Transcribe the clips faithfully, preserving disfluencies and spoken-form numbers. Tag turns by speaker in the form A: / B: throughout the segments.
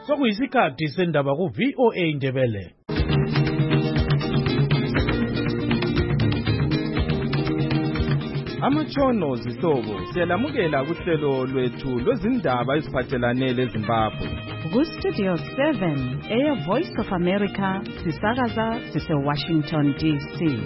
A: Sokuyisikhathi sendaba ku V O A Ndebele.
B: Amatshono zihlobo siyalamukela kuhlelo lwethu lwezindaba eziphathelane leZimbabwe.
C: Ku Studio seven, Air Voice of America, sisakaza sise Washington D C.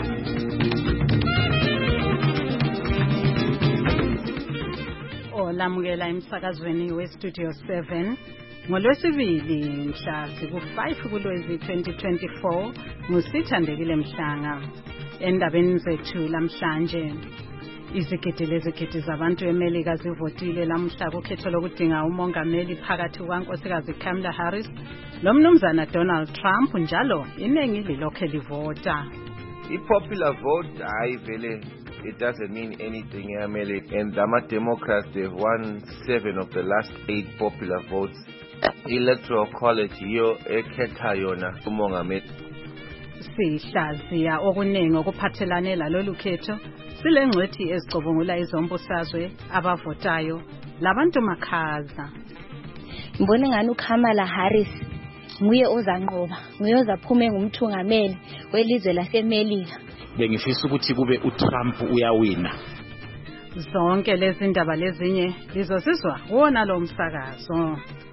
C: Olamukela emsakazweni we Studio seven. NgoLwesibili mhla siku five kuLwezi twenty twenty-four, ngusithandekile Mhlanga. Endabeni zethu lamhlanje, izigidi lezigidi zabantu eMelika zivotile lamhla kukhetho lokudinga umongameli phakathi kukaNkosikazi Kamala Harris lomnumzana Donald Trump, njalo iningi lilokhe livota.
D: I-popular vote, hayi vele, it doesn't mean anything in America. And the Democrats, they've won seven of the last eight popular votes. Electoral college yiyo ekhetha yona umongameli.
C: Sihlaziya okuningi okuphathelane lalolu khetho, silengcwethi ezicubungula izombusazwe abavotayo labantu makhaza.
E: Ngibona ngani uKamala Harris nguye ozanqoba, nguye ozaphume ngumthungameli welizwe laseMelika.
F: Bengifisa ukuthi kube uTrump uyawina.
C: Zonke lezi ndaba lezinye lizosizwa wona lo msakazo.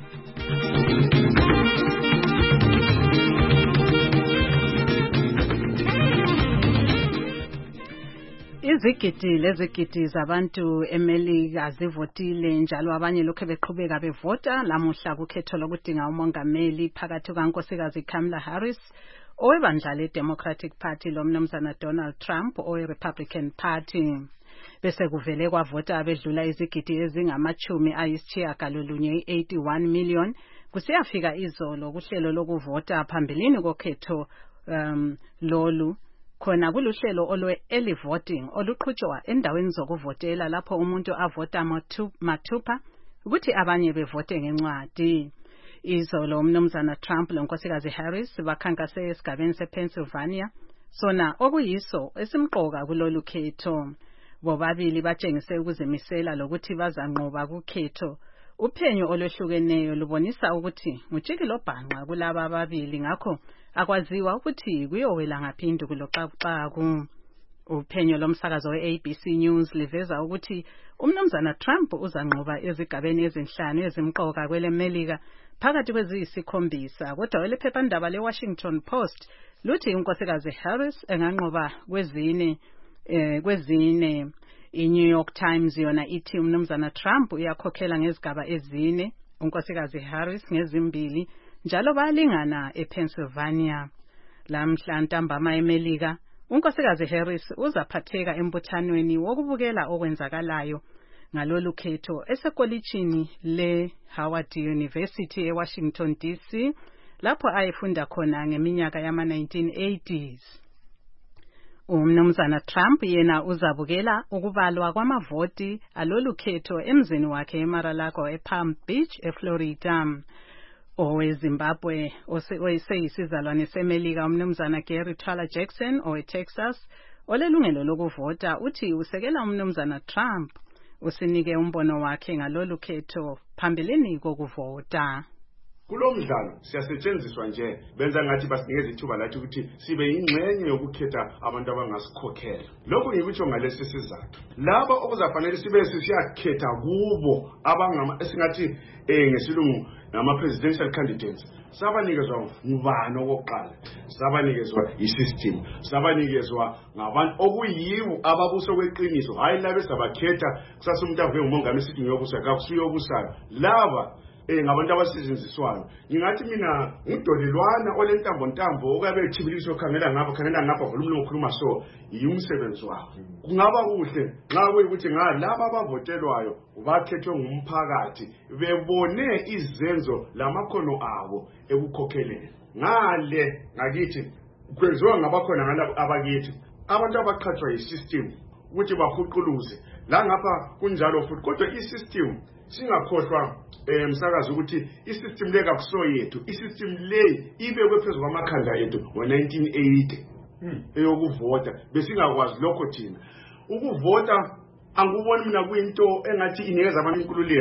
C: Izigidi lezigidi zabantu eMelika zivotile, njalo abanye lokho beqhubeka bevota lamuhla kukhetho lokudinga umongameli phakathi kukaNkosikazi Kamala Harris owebandla leDemocratic Party lomnumzana Donald Trump oweRepublican Party. Bese kuvele kwavota abedlula izigidi ezingamachumi ayisitshiyagalolunye eighty-one million kusiyafika izolo kuhlelo lokuvota phambilini kokhetho um, lolu. Khona kuluhlelo olwe early voting oluqhutshwa endaweni zokuvotela lapho umuntu avota mathupha ukuthi abanye bevote ngencwadi. Izolo umnumzana Trump lonkosikazi Harris bakhankase esigabeni sePennsylvania, sona okuyiso esimqoka kulolu khetho. Bobabili batshengise ukuzimisela lokuthi bazanqoba kukhetho. Uphenyo olwehlukeneyo lubonisa ukuthi ngujikilo bhanqa kulaba ababili, ngakho akwaziwa ukuthi kuyowela ngaphindu kuloxaxaku. Uphenyo lomsakazo we-A B C News liveza ukuthi umnumzana Trump uzanqoba ezigabeni ezinhlanu ezimqoka kweleMelika phakathi kweziyisikhombisa, kodwa welephephandaba leWashington Post luthi unkosikazi Harris enganqoba kwezine eh, kwezine. I-New York Times yona ithi umnumzana Trump uyakhokhela ngezigaba ezine, unkosikazi Harris ngezimbili, njalo bayalingana ePennsylvania. Lamhla ntambama eMelika, unkosikazi Harris uzaphatheka embuthanweni wokubukela okwenzakalayo ngalolu khetho esekolitshini le-Howard University eWashington D C, lapho ayefunda khona ngeminyaka yama nineteen eighties. Umnumzana Trump yena uzabukela ukubalwa kwamavoti alolu khetho emzini wakhe eMar-a-Lago ePalm Beach eFlorida. OweZimbabwe oseyisizalwane seMelika umnumzana Gary Twala Jackson oweTexas olelungelo lokuvota uthi usekela umnumzana Trump, usinike umbono wakhe ngalolu khetho phambilini kokuvota.
G: Kulomdlalo siyasetshenziswa nje benza ngathi basinikeza ithuba lathi ukuthi sibe ingxenye yokukhetha abantu abangasikhokhela. Lokho ngikutsho ngalesi sizathu, laba okuzafanele sibe sisiyakhetha kubo abangama esingathi eh ngesilungu nama presidential candidates, sabanikezwa ngubani okokuqala, sabanikezwa isystem, sabanikezwa ngabantu okuyiwo ababuso kweqiniso, hayi laba esabakhetha kusasa umuntu avuke ngumongameli sithi ngiyobusa kakusiyobusayo. Laba eh ngabantu abasiziziswayo. Ngingathi mina ngidolelwana olentambo ntambo okabe thibiliso khangela ngapha khangela ngapha volumini okhuluma so yumsebenzi wakho. Kungaba kuhle nxa kuyikuthi nga laba abavotelwayo bakhethwe ngumphakathi bebone izenzo lamakhono abo ekukhokheleni. Ngale ngakithi kwenziwa ngabakhona ngalabo abakithi abantu abaqhathwa yisystem ukuthi bahuquluze la ngapha kunjalo futhi, kodwa isystem singakhohlwa emsakazi ukuthi isystem le kakuso yethu, isystem le ibekwe phezulu kwamakhanda ethu ngo nineteen eighty eyokuvota. Besingakwazi lokho thina ukuvota. Anguboni mina kuyinto engathi inikeza abantu inkululeko,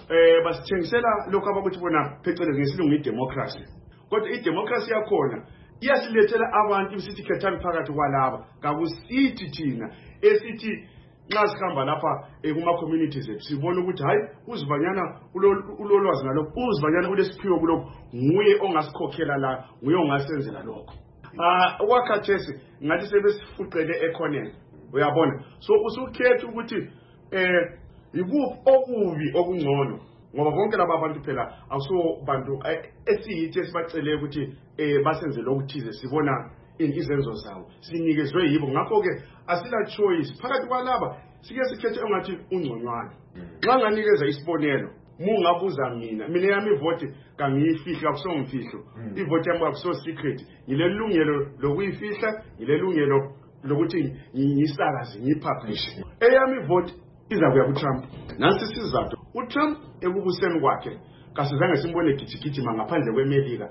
G: eh basithengisela lokho abakuthi bona phecelezi ngesilungu idemocracy. Kodwa idemocracy yakhona iyasilethela abantu isithi khethani phakathi kwalaba kakusithi thina esithi nxa sihamba lapha kuma communities ethu sibona ukuthi hayi uzivanyana ulolwazi nalokho uzivanyana kulesiphiwo kulokho nguye ongasikhokhela la nguye ongasenzela lokho. Ah wakhathesi ngathi sebesifuqele ekhoneni uyabona so usukhetha ukuthi eh ikuphi okubi okungcono ngoba bonke laba bantu phela awuso bantu esiyithi esibacele ukuthi eh basenze lokuthize sibona izenzo zawo sinikezwe yibo ngakho ke asila choice phakathi kwalaba sike sikhethe ongathi ungconywana xa nganikeza isibonelo mungabuza mina mina yami ivote kangiyifihla akusongifihlo ivote yami akuso secret ngilelungelo lokuyifihla ngilelungelo lokuthi ngiyisakaze ngiyipublish eyami ivote iza kuya ku Trump nansi sizathu uTrump ekubuseni kwakhe kasizange simbone gijigijima ngaphandle kweMelika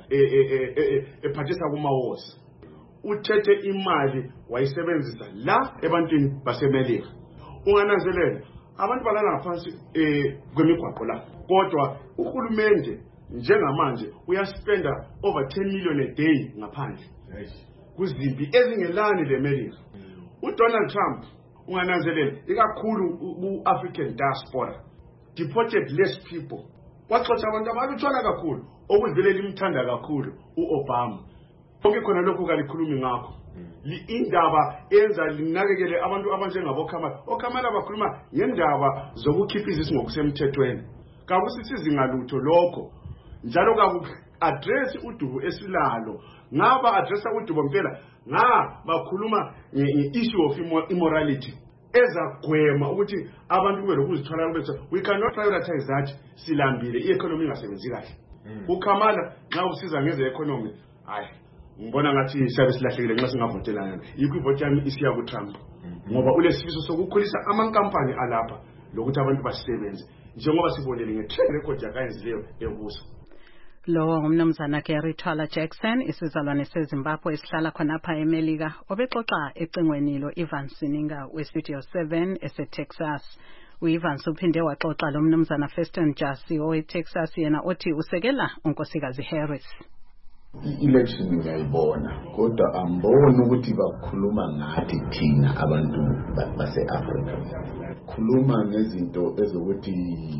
G: ephathisa kuma wars uthethe imali wayisebenzisa la ebantwini baseMelika ungananzelela abantu balala ngaphansi eh kwemigwaqo la kodwa uhulumende njengamanje uyaspenda over ten million a day ngaphandle kuzimpi ezingelani leMelika. uDonald Trump ungananzelela ikakhulu uAfrican diaspora deported less people waxoxa abantu abalutshwana kakhulu okuzivelela imthanda kakhulu uObama konke khona lokho kalikhulumi ngakho indaba enza linakekele abantu abanjengabo Kamala oKamala bakhuluma ngendaba zokukhipha izisi ngokusemthethweni kakusisizi ngalutho lokho njalo kaku address udubo esilalo ngaba addressa udubo mpela nga bakhuluma nge-issue of immorality ezagwema ukuthi abantu kube lokuzithola ukuthi we cannot prioritize that silambile i-economy ingasebenzi kahle uKamala nxa usiza ngeze economy hayi ngibona ngathi siyabe silahlekile nxa singavotelana yikho ivote yami isiya ku Trump ngoba ulesifiso sokukhulisa amankampani alapha lokuthi abantu basebenze njengoba sibonele nge-track record yakayenzileyo ebuso.
C: Lo ngumnumzana Gary Twala Jackson isizalwane seZimbabwe esihlala khonapha eMelika obexoxa ecingweni lo Ivan Sininga we Studio seven eseTexas. uIvan uphinde waxoxa lo mnumzana Feston Jasi oweTexas yena othi usekela unkosikazi Harris.
H: I-election ngiyayibona kodwa amboni ukuthi bakhuluma ngathi thina abantu base-Afrika khuluma ngezinto ezokuthi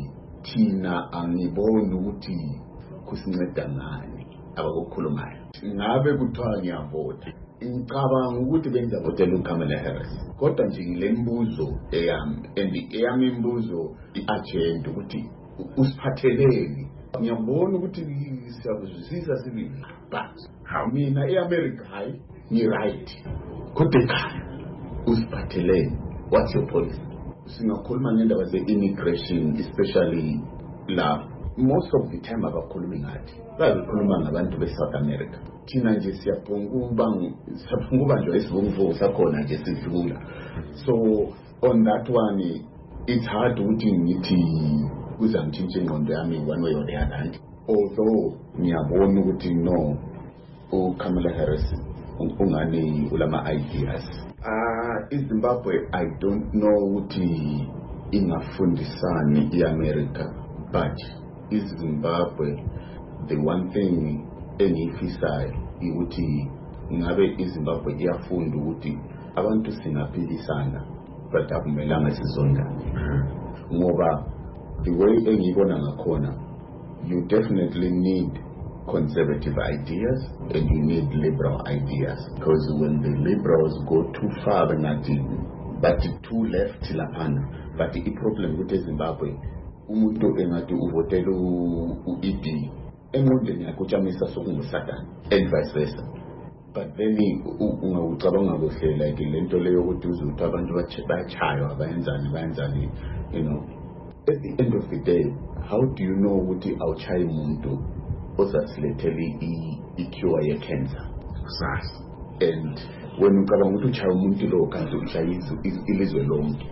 H: thina angiboni ukuthi kusinceda ngani abakukhulumayo ngabe kuthiwa ngiyavota ngicabanga ukuthi bengizavotela uKamala Harris kodwa nje ngilembuzo eyami and eyami imbuzo i-agenda ukuthi usiphatheleni ngiyabona ukuthi siyakuzwisisa sibili but mina eAmerica hayi ni right kodwa ekhaya usiphatheleni what's your policy singakhuluma ngendaba ze-immigration especially la most of the time abakhulumi ngathi bazikhuluma ngabantu be-South America thina nje siyaphunguba siyaphunguba nje isivunguvungu sakhona nje sidlula so on that one it's hard ukuthi ngithi kuzangitshintsha ingqondo yami one way or the other although ngiyabona ukuthi no uKamala Harris ungani ulama ideas ah iZimbabwe I don't know ukuthi ingafundisani iAmerica but iZimbabwe the one thing engifisayo ukuthi ngabe iZimbabwe iyafunda ukuthi abantu singaphilisana but akumelanga sizondane ngoba the way engibona ngakhona you definitely need conservative ideas and you need liberal ideas because when the liberals go too far but too left lapana but the problem with Zimbabwe umuntu engathi uvotela u-E D emondeni yakhe utshamisa sokungusatani and vice versa but then ungawucabanga kuhle like lento leyo ukuthi uzuthi abantu bayachaywa bayenzani bayenzani you know at the end of the day how do you know ukuthi awuchayi umuntu ozasilethela i-cure ye-cancer kusasa and when ucabanga ukuthi uchaya umuntu lo kanti uchaya ilizwe lonke.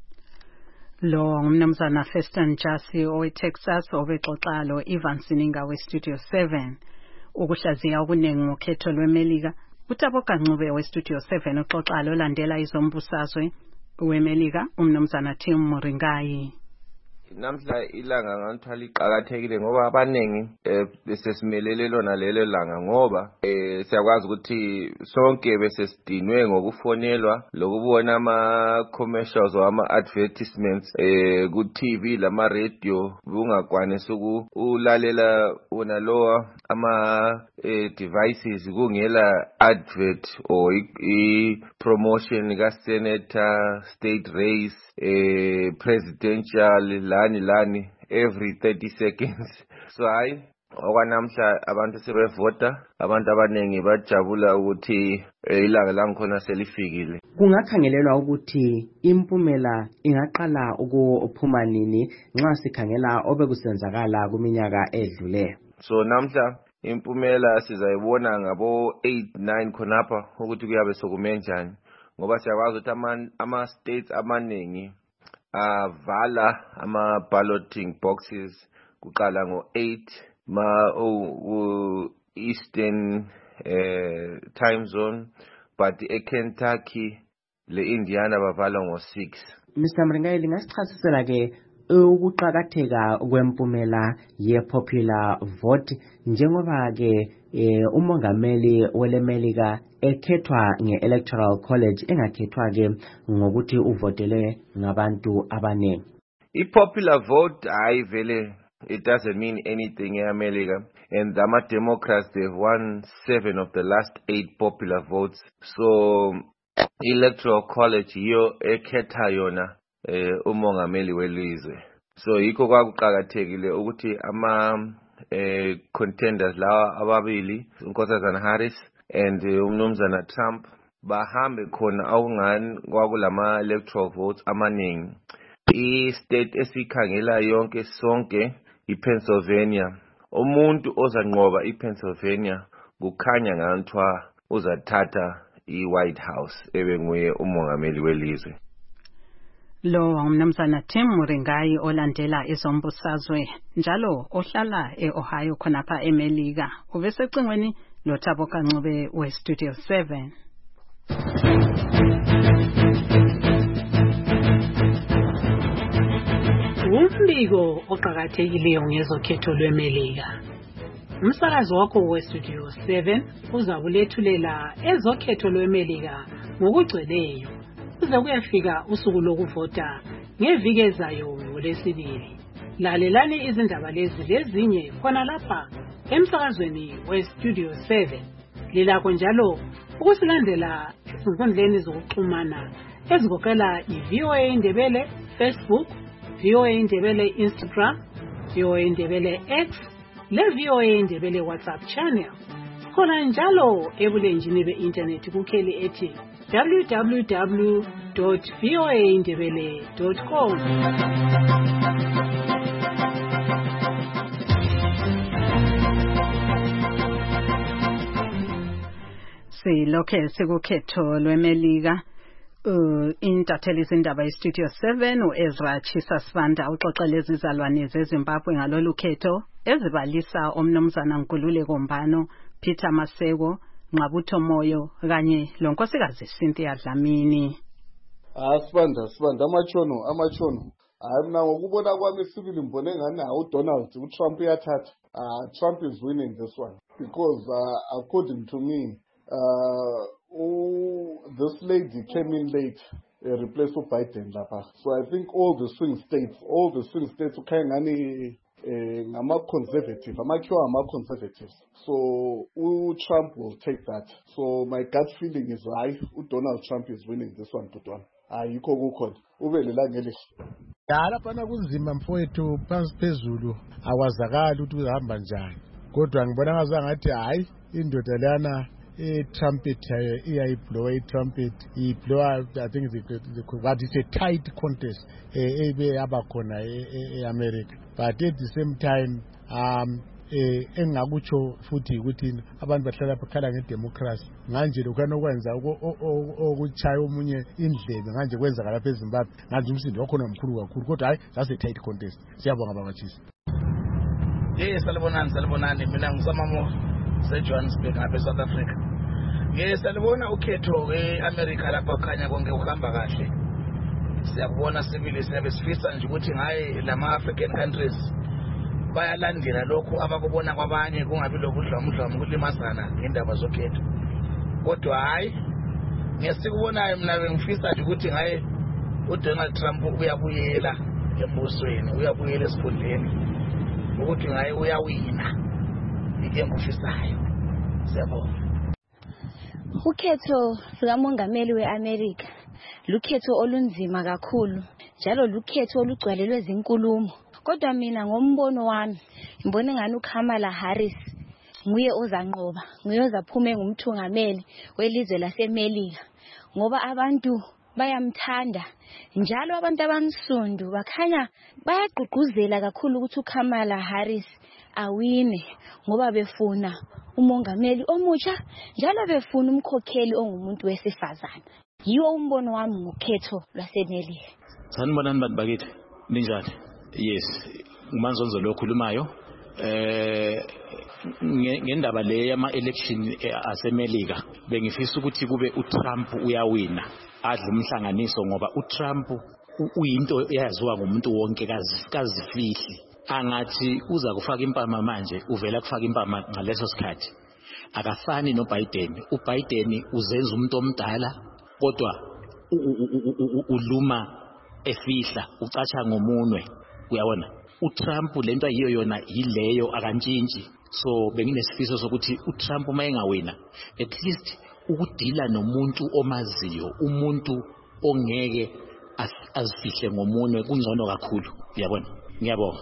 C: Lo ngumnumzana Feston Jasi oweTexas obexoxa lo Ivan Sininga we Studio seven ukuhlaziya okuningi ngokhetho lweMelika. uTabo Kancube we Studio seven uxoxa lo landela izombusazwe weMelika umnumzana Tim Moringai.
D: namhla ilanga ngithwala iqhakathekile ngoba abanengi besesimelele lona lelo langa ngoba eh siyakwazi ukuthi sonke besesidinwe ngokufonelwa lokubona ama commercials or ama advertisements eh ku T V lama radio ungakwanisa ukulalela wona lowa ama devices kungela advert or i promotion ka senator, state race, eh presidential lani lani every thirty seconds. So hayi okwanamhla abantu sebevota, abantu abanengi bajabula ukuthi ilanga langikhona selifikile.
I: Kungakhangelelwa ukuthi impumela ingaqala ukuphuma nini nxa sikhangela obekusenzakala kuminyaka edlule.
D: So namhla impumela sizayibona ngabo eight nine khonapha ukuthi kuyabe sokumenjani ngoba siyakwazi ukuthi ama ama states amaningi avala ama balloting boxes kuqala ngo eight ma o eastern eh time zone, but e Kentucky le Indiana bavala ngo six.
I: Mister Mringayeli, ngasichasisela ke ukuqhakatheka kwempumela ye-popular vote njengoba ke umongameli welemelika ekhethwa nge-electoral college engakhethwa ke ngokuthi uvotele ngabantu abaningi.
D: I-popular vote hayi vele it doesn't mean anything in America, and the Democrats, they've won seven of the last eight popular votes. So electoral college yo ekhetha yona eh umongameli welizwe. So yikho kwakuqhakathekile ukuthi ama eh contenders lawa ababili uNkosazana Harris and uMnumzana Trump bahambe khona awungani kwakulama electoral votes amaningi. I state esikhangela yonke sonke iPennsylvania. Umuntu ozanqoba iPennsylvania kukhanya ngantwa uzathatha iWhite House ebe nguye umongameli welizwe.
C: Lo umnumzana Tim Muringayi olandela izombusazwe njalo ohlala eOhio khonapha eMelika. Ubesecingweni lo Thabo Kancube we Studio seven.
J: Umbiko oqhakathekileyo ngezokhetho lweMelika. Umsakazo wakho we Studio seven uzakulethulela ezokhetho lweMelika ngokugcweleyo. Kuze kuyafika usuku lokuvota ngeviki ezayo ngolesibili. Lalelani izindaba lezi lezinye khona lapha emsakazweni we Studio seven. Lilakho njalo ukusilandela ezinkundleni zokuxhumana ezigoqela i-V O A Indebele Facebook, V O A Indebele Instagram, V O A Indebele X, le V O A Indebele WhatsApp channel. Khona njalo ebulenjini be-internet kukheli ethi w w w dot v o a indebele dot com.
C: Silokhe sikukhetho lweMelika. Uh, intatheli izindaba iStudio seven uEzra Chisa Sibanda uxoxela izizalwane zeZimbabwe ngalolu khetho ezibalisa omnumzana Nkululeko Mbano, Peter Maseko, Ngqabutho Moyo kanye lonkosikazi Cynthia Dlamini.
K: Ah Sibanda Sibanda amachono amachono hayi mina ngokubona kwami sibili mbone ngani hawu Donald uTrump uyathatha. Ah Trump is winning this one because uh, according to me uh oh, this lady came in late, uh, replaced Biden lapha. So I think all the swing states, all the swing states, okay, ngani ngama conservative, amakhiwa ama conservatives. So uh, Trump will take that. So my gut feeling is high. Donald Trump is winning this one, Tutwan. Ayikho kukhona. Ube lelangelihle.
L: Dala pana kunzima mfowethu phansi phezulu awazakala ukuthi uhamba njani. Kodwa ngibona ngazathi hayi indoda lana a trumpet, uh, I blow a trumpet, I blow, I think but it's a tight contest, uh, America. But at the same time, um, engakutsho futhi ukuthi abantu bahlala bakhala ngedemocracy manje lokwanokwenza okuchaya omunye indlebe manje kwenzaka lapha eZimbabwe manje umsindo wakhona omkhulu kakhulu kodwa hayi that's a tight contest. Siyabonga babachisi.
M: Eh salibonani salibonani mina ngusamamo seJohannesburg ngapha eSouth Africa. Ngesalibona ukhetho eAmerica lapha khanya konke uhamba kahle. siyakubona sibili siyabe sifisa nje ukuthi ngaye lama-African countries bayalandela lokhu abakubona kwabanye kungabi lokudlamudlamu kulimazana ngendaba zokhetho. Kodwa hayi ngesikubonayo mina bengifisa nje ukuthi ngaye uDonald Trump uyabuyela embusweni, uyabuyela esikhundleni ukuthi ngaye uyawina ikembufisayo. Siyabonga.
E: Ukhetho lukamongameli we-America lukhetho olunzima kakhulu njalo lukhetho olugcwalelwe zinkulumo. Kodwa mina ngombono wami ngibona ngani uKamala Harris nguye ozanqoba, nguye ozaphume ngumthungameli welizwe laseMelika ngoba abantu bayamthanda njalo abantu abansundu bakhanya bayagqugquzela kakhulu ukuthi uKamala Harris awine ngoba befuna umongameli omutsha njalo befuna umkhokheli ongumuntu wesifazana. Yiwo umbono wami ngokhetho lwaseMelika.
F: Sanibonani bantu bakithi. Ninjani? Yes, uManzonzo lo khulumayo eh ngendaba le yama election aseMelika bengifisa ukuthi kube uTrump uyawina adle umhlanganiso ngoba uTrump uyinto eyaziwa ngumuntu wonke kazifihli angathi uza kufaka impama manje uvela kufaka impama ngaleso sikhathi akafani noBiden. uBiden uzenza umuntu omdala kodwa uluma efihla ucatsha ngomunwe. Uyabona uTrump lento ayiyo yona yileyo akantshintshi. So benginesifiso sokuthi uTrump uma engawina at least ukudila nomuntu omaziyo, umuntu ongeke azifihle ngomunwe kungcono kakhulu. Uyabona? Ngiyabonga.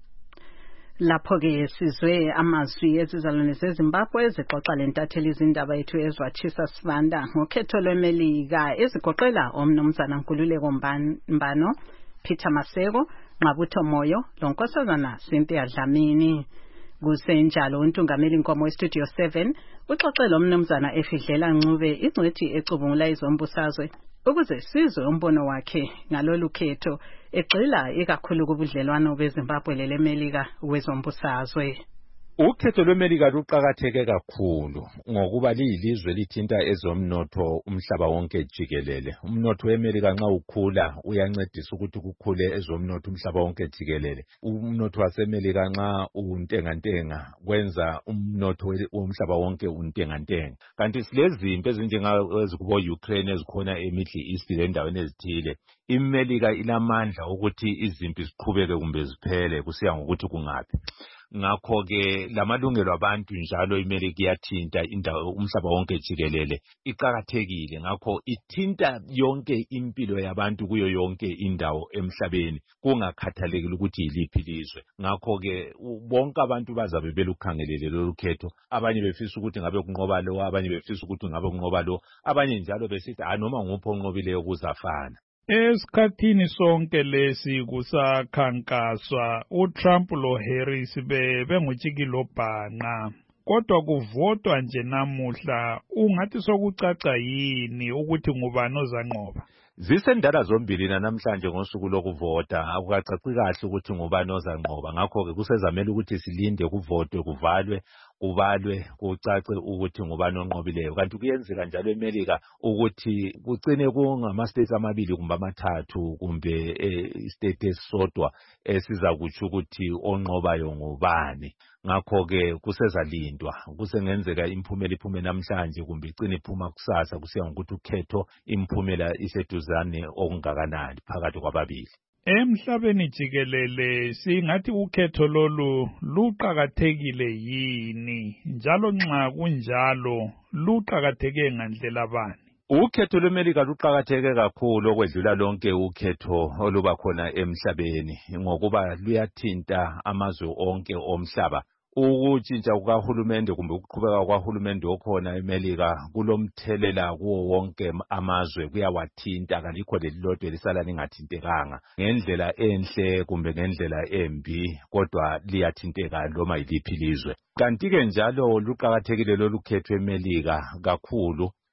C: Lapho ke sizwe amazwi ezizalwane zeZimbabwe ezixoxa lentatheli izindaba yethu ezwatshisa Sibanda ngokhetho lweMelika ezigoqela omnumzana Nkululeko Mbano, Peter Maseko, Nqabutho Moyo, lonkosazana Cynthia Dlamini. Kusenjalo untungameli Nkomo weStudio seven uxoxela omnumzana Efidlela Ncube ingcwethi ecubungula izombusazwe ukuze sizwe umbono wakhe ngalolu khetho egxila ikakhulu kubudlelwano beZimbabwe leMelika wezombusazwe.
N: Ukhetho lweMelika luqakatheke kakhulu ngokuba liyilizwe lithinta ezomnotho umhlaba wonke jikelele. Umnotho weMelika nxa ukhula uyancedisa ukuthi kukhule ezomnotho umhlaba wonke jikelele. Umnotho waseMelika nxa untengantenga kwenza umnotho womhlaba wonke untengantenga. Kanti silezimpi ezinjengakubo Ukraine ezikhona eMiddle East lendaweni ezithile. IMelika ilamandla ukuthi izimpi ziqhubeke kumbe ziphele kusiya ngokuthi kungaphi. Ngakho ke lamalungelo abantu njalo iMelika iyathinta indawo umhlaba wonke jikelele iqhakathekile. Ngakho ithinta yonke impilo yabantu kuyo yonke indawo emhlabeni kungakhathalekile ukuthi yiliphi lizwe. Ngakho ke bonke abantu bazabe belukhangelele lolu khetho, abanye befisa ukuthi ngabe kunqoba lo, abanye befisa ukuthi ngabe kunqoba lo, abanye njalo besithi ha noma nguphi onqobileyo kuzafana.
O: Esikhathini sonke lesi kusakhankaswa uTrump lo Harris be bengujikilo bhanqa kodwa kuvotwa nje namuhla ungathi sokucaca yini ukuthi ngubani ozanqoba?
N: Zisendala zombili namhlanje ngosuku lokuvota akukacaci kahle ukuthi ngubani ozanqoba. Ngakho ke kusezamela ukuthi silinde kuvotwe kuvalwe kubalwe kucace ukuthi ngubani onqobileyo. Kanti kuyenzeka njalo eMelika ukuthi kucine kungama states amabili kumbe amathathu kumbe istate esodwa esiza kuthi ukuthi onqobayo ngubani. Ngakho ke kusezalindwa kusengenzeka imphumela iphume namhlanje kumbe icine iphuma kusasa kusiya ngokuthi ukhetho imphumela iseduzane okungakanani phakathi kwababili.
O: Emhlabeni jikelele singathi ukhetho lolu luqhakathekile yini njalo nxa kunjalo luqhakatheke ngandlela bani?
N: Ukhetho lweMelika luqhakatheke kakhulu okwedlula lonke ukhetho oluba khona emhlabeni ngokuba luyathinta amazwe onke omhlaba. Ukutshintsha kukahulumende kumbe ukuqhubeka kwahulumende okhona eMelika kulomthelela kuwo wonke amazwe kuyawathinta kalikho lelilodwa elisala lingathintekanga ngendlela enhle kumbe ngendlela embi kodwa liyathinteka noma yiliphi lizwe. Kanti ke njalo luqhakathekile lolu khetho eMelika kakhulu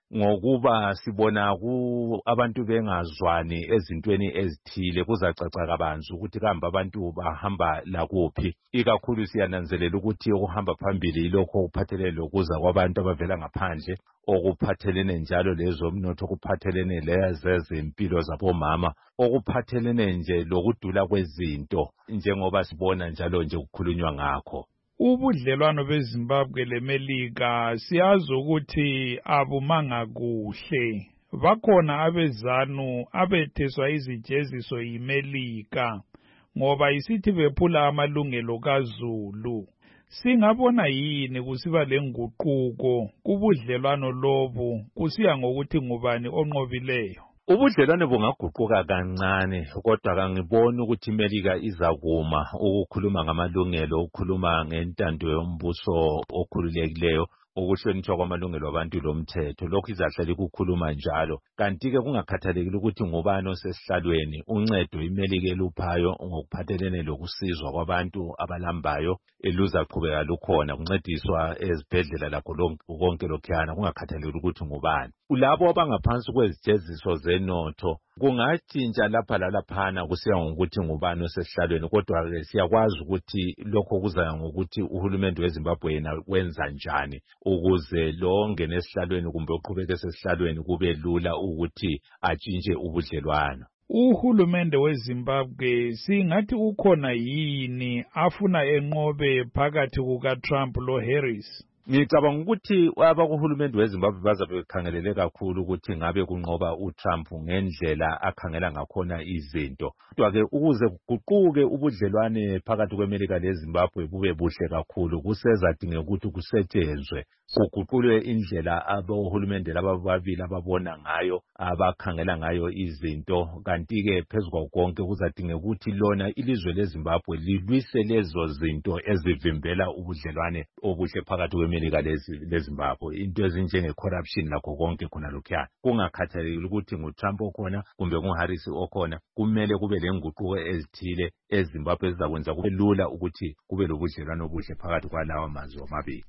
N: ngokuba sibona ku abantu bengazwani ezintweni ezithile kuzacaca kabanzi ukuthi kambe abantu bahamba lakuphi. Ikakhulu siyananzelela ukuthi ukuhamba phambili lokho kuphathelene lokuza kwabantu abavela ngaphandle, okuphathelene njalo lezomnotho, okuphathelene lezempilo zabomama, okuphathelene nje lokudula kwezinto njengoba sibona njalo nje kukhulunywa ngakho.
O: Ubudlelwano beZimbabwe leMelika siyazi ukuthi abumanga kuhle. Bakhona abezanu abetheswa izijeziso yiMelika ngoba isithi bephula amalungelo kaZulu. Singabona yini kusiba lenguquko kubudlelwano lobu kusiya ngokuthi ngubani onqobileyo?
N: Ubudlelwane bungaguquka kancane kodwa kangiboni ukuthi iMelika izakuma ukukhuluma ngamalungelo, ukukhuluma ngentando yombuso okhululekileyo, ukuhlonishwa kwamalungelo abantu lomthetho. Lokhu izahlala ikukhuluma njalo, kanti-ke kungakhathalekile ukuthi ngubani osesihlalweni. Uncedo iMelika eluphayo ngokuphathelene lokusizwa kwabantu abalambayo eluzaqhubeka lukhona, kuncediswa ezibhedlela lakho konke lokhuyana, kungakhathalekile ukuthi ngubani. Labo abangaphansi kwezijeziso zenotho kungatshintsha lapha lalaphana kusiya ngokuthi ngubani osesihlalweni, kodwa siyakwazi ukuthi lokho kuzaya ngokuthi uhulumende weZimbabwe yena wenza njani ukuze lo ongene esihlalweni kumbe oqhubeka esihlalweni kube lula ukuthi atshintshe ubudlelwano.
O: Uhulumende weZimbabwe singathi ukhona yini afuna enqobe phakathi kukaTrump loHarris?
N: Ngicabanga ukuthi abakuhulumende weZimbabwe bazabe bekhangelele kakhulu ukuthi ngabe kunqoba uTrump ngendlela akhangela ngakhona izinto. Kodwa-ke ukuze kuguquke ubudlelwane phakathi kweMelika leZimbabwe bube buhle kakhulu, kusezadingeka ukuthi kusetshenzwe, kuguqulwe indlela abohulumende laba babili ababona ngayo, abakhangela ngayo izinto. Kanti-ke phezu kwawo konke kuzadingeka ukuthi lona ilizwe leZimbabwe lilwise lezo zinto ezivimbela ubudlelwane obuhle phakathi kweMelika leZimbabwe, into ezinjenge-corruption lakho konke khona lokhuyana. Kungakhathalekile ukuthi nguTrump okhona kumbe nguHarris okhona, kumele kube lenguquko ezithile eZimbabwe ezizakwenza kube lula ukuthi kube lobudlelwano obuhle phakathi kwalawa mazwe amabili.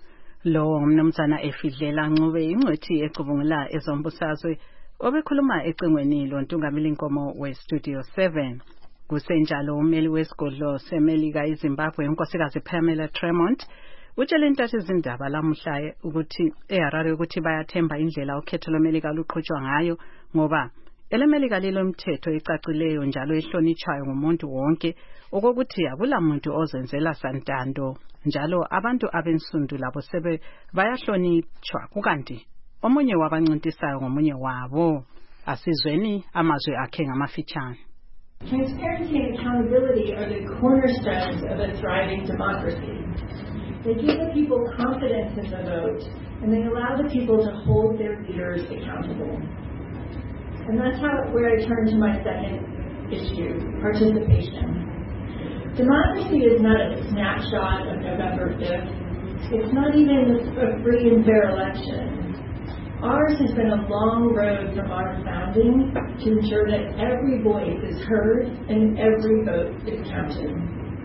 C: Lo umnumzana Efidlela Ncube ingcwethi ecubungula ezombusazwe obekhuluma ecingweni loNtungameli Nkomo we-Studio seven. Kusenjalo umeli wesigodlo seMelika eZimbabwe unkosikazi Pamela Tremont utshele intathi izindaba lamuhla ukuthi eHarare ukuthi bayathemba indlela ukhetho lweMelika luqhutshwa ngayo ngoba eleMelika lelomthetho ecacileyo njalo ehlonitshwayo ngumuntu wonke, okokuthi akulamuntu ozenzela santando, njalo abantu abensundu labo sebe bayahlonitshwa kukanti omunye wabancintisayo ngomunye wabo. Asizweni amazwi akhe ngamafitshane.
P: Transparency and accountability are the cornerstones of a thriving democracy. They give the people confidence in the vote, and they allow the people to hold their leaders accountable. And that's how, where I turn to my second issue, participation. Democracy is not a snapshot of November fifth. It's not even a free and fair election. Ours has been a long road from our founding to ensure that every voice is heard and every vote is counted.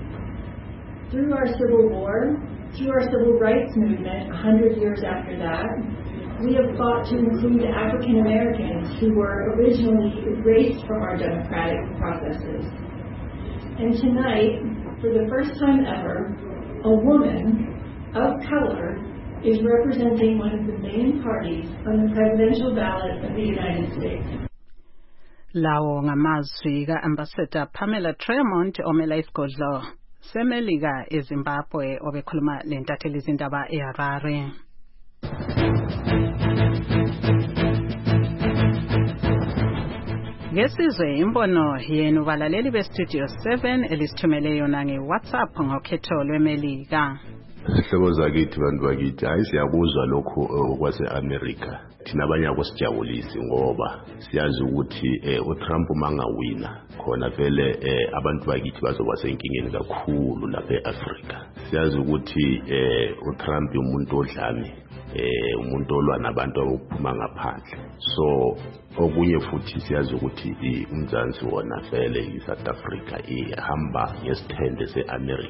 P: Through our Civil War, through our Civil Rights Movement, a hundred years after that, we have fought to include African Americans who were originally erased from our democratic processes. And tonight, for the first time ever, a woman of color is representing one of the main parties on the presidential ballot of the United States.
C: Lawo ngamazwi ka-Ambassador Pamela Tremont omela isigodlo seMelika eZimbabwe obekhuluma lentatheli izindaba eHarare. Ngesizwe imbono yenu balaleli beStudio seven elisithumele yona ngeWhatsApp ngokhetho lweMelika.
Q: Sihlobo zakithi bantu bakithi, hayi siyakuzwa lokho kwase-America. Thina abanye akusijabulisi ngoba siyazi ukuthi uTrump mangawina khona vele abantu bakithi bazoba senkingeni kakhulu lapha eAfrika. Siyazi ukuthi uTrump umuntu odlame, umuntu olwa nabantu abaphuma ngaphandle. So okunye futhi siyazi ukuthi uMzansi wona vele iSouth Africa ihamba ngesithende seAmerica.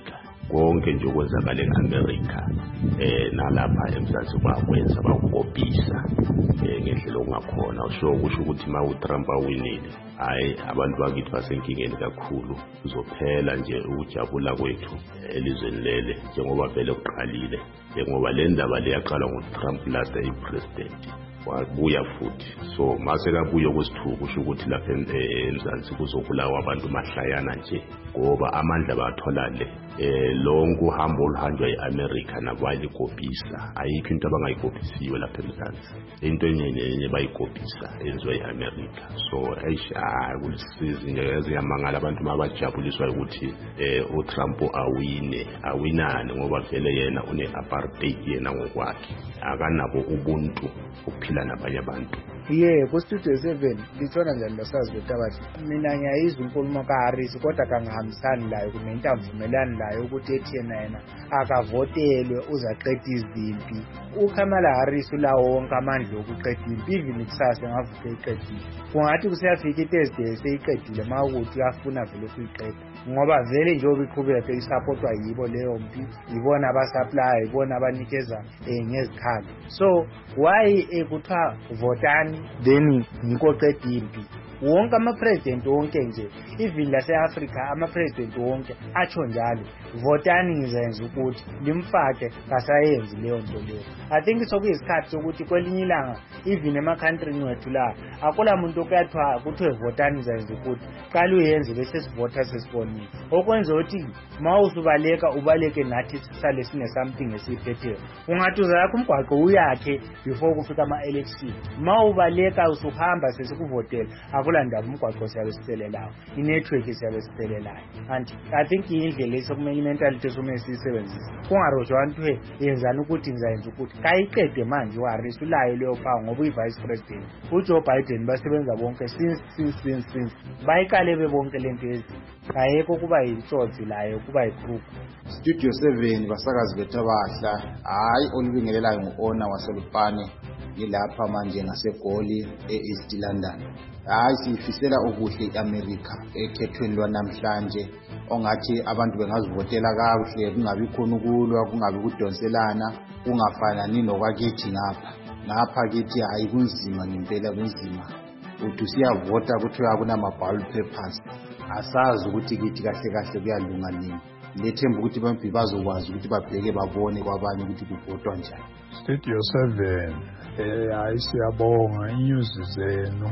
Q: konke nje okwenzakala e-America eh nalapha emzansi bakwenza bakukopisa eh ngendlela ongakhona usho kusho ukuthi ma uTrump awinile hayi abantu bakithi basenkingeni kakhulu uzophela nje ukujabula kwethu elizweni lele njengoba vele uqalile ngoba le ndaba leyaqala ngoTrump last day president wabuya futhi so mase kabuya kwesithuku kusho ukuthi lapha emzansi kuzobulawa abantu mahlayana nje ngoba amandla bathola le eh lonke uhambo oluhanjwa eAmerica nabalikopisa ayikho into abangayikopisiwe lapha emzansi into enyenye bayikopisa enziwe eAmerica so ayisha kulisizi nje yaziyamangala abantu mabajabuliswa ukuthi eh uTrump awine awinane ngoba vele yena une apartheid yena ngokwakhe akanabo ubuntu ukuphila nabanye abantu.
R: Ye ku Studio seven litshona njani losazi betabathi mina ngiyayizwa inkulumo kaHarris kodwa kangihambisani layo kunento amvumelani layo ukuthi ethi yena yena akavotelwe uzaqeda izimpi. uKamala Harris ulawo wonke amandla okuqeda impi even kusasa ngavuka eqedile kungathi kusiyafika iThursday seyiqedile mawukuthi uyafuna vele ukuyiqeda ngoba vele njengoba iqhubeka isupportwa yibo leyo mpi ibona abasupply ibona abanikeza ngezikhali so why ekuthiwa votani then ngikoqeda impi wonke ama-president wonke nje even lase-Africa ama-president wonke atsho njalo votani ngizenza ukuthi limfake kasayenzi leyo nto leyo. I think sokuyisikhathi sokuthi kwelinye ilanga even emakhantrini wethu la akula muntu okuyathiwa kuthiwe votani ngizenza ukuthi qala uyenze bese sivota sesibonile okwenza ukuthi ma usubaleka ubaleke nathi sisale sine-something esiyiphetheyo ungathi uzayakho umgwaqo uyakhe before kufika ama-election ma ubaleka usuhamba sesikuvotela akula ndaba umgwaqo siyabe siselelayo inetwork siyabe siselelayo and I think indlela esokumele imentality somele siyisebenzise kungarojwa ntwe yenzana ukuthi ngizayenza ukuthi kayiqede manje uHarris ulayo leyo power ngoba uyi-vice president uJoe Biden basebenza bonke since since since since bayiqale bebonke lento ezi ayekho kuba yintsotsi layo kuba yigroup.
S: Studio seven basakazi bethu abahla hayi olubingelelayo ngu-owner waselupane yilapha manje ngaseGoli e-East London. Hayi sifisela okuhle eAmerica ekhethweni lwanamhlanje ongathi abantu bengazivotela kakuhle kungabi khona ukulwa kungabi kudonselana kungafanani nokwakithi ngapha ngapha kithi hayi kunzima ngempela kunzima uthi siyavota ukuthi akuna ballot papers asazi ukuthi kithi kahle kahle kuyalunga nini lethemba ukuthi bambi bazokwazi ukuthi babheke babone kwabanye ukuthi kuvotwa njani.
O: Studio seven eh hayi siyabonga inews zenu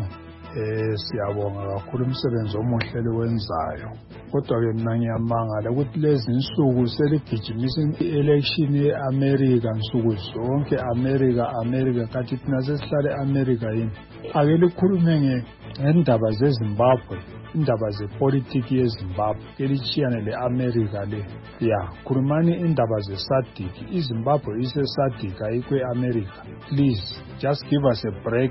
O: eh siyabonga kakhulu umsebenzi omuhle lewenzayo kodwa ke mina ngiyamangala ukuthi lezi insuku seligijimisa i-election ye-America nsuku zonke America America kathi thina sesihlale eAmerica yini ake likhulume ngendaba zeZimbabwe indaba zepolitiki yeZimbabwe elitshiyane le-America le ya khulumani indaba ze-SADC iZimbabwe ise-SADC ayikho e-America please just give us a break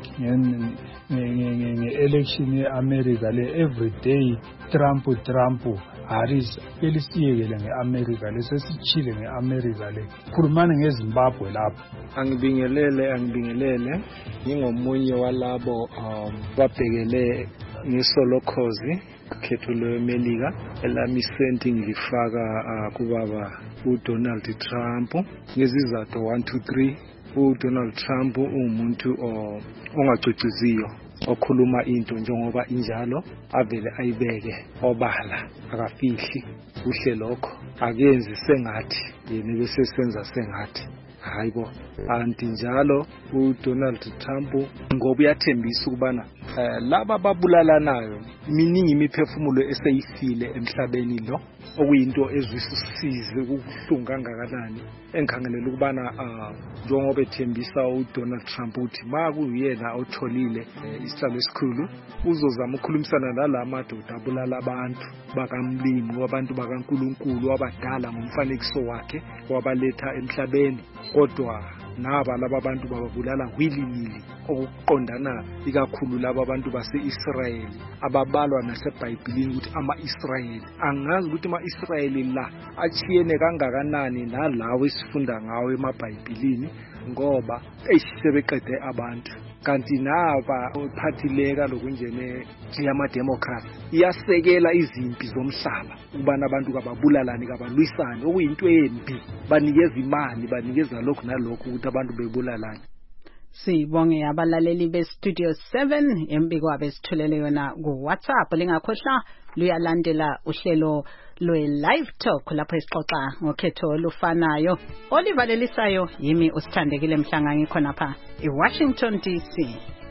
O: nge-election ye-America le every day Trump Trump Harris elisiyekele nge-America le sesichile nge-America le khulumani ngeZimbabwe lapho.
T: Angibingelele angibingelele ngingomunye walabo um babhekele ngisolokhozi khetho lweMelika elami senti ngifaka kubaba uDonald Trump ngezizathu one two three uDonald Trump umuntu ongaciciziyo okhuluma into njengoba injalo avele ayibeke obala akafihli kuhle lokho akenzi sengathi yena bese senza sengathi hayibo anti njalo uDonald Trump ngoba uyathembisa ukubana laba babulalanayo miningi imiphefumulo eseyifile emhlabeni lo okuyinto ezwisisize ukuhlunga kangakanani engikhangelela ukubana njengoba ethembisa uDonald Trump uthi ma kuyena otholile isihlalo esikhulu uzozama ukukhulumisana nalamadoda abulala abantu bakamlimi wabantu bakaNkulunkulu abadala ngomfanekiso wakhe wabaletha emhlabeni kodwa naba laba bantu bababulala willy-nilly okuqondana ikakhulu laba abantu base-Israyeli ababalwa naseBhayibhelini ukuthi ama-Israyeli angazi ukuthi ama-Israyeli la achiyene kangakanani nalawo esifunda ngawo emabhayibhelini ngoba eyisebeqede abantu kanti naba uphathileka lokunjene njema democracy iyasekela izimpi zomhlaba ubana abantu kababulalani kabalwisani okuyinto embi banikeza imali banikeza lokhu nalokhu ukuthi abantu bebulalani.
C: Sibonge abalaleli be Studio seven embiko abesithulele yona ku WhatsApp lingakhohlwa luyalandela uhlelo lwe live talk lapho esixoxa ngokhetho olufanayo olivalelisayo yimi usithandekile Mhlanga ngikhona pha eWashington D C.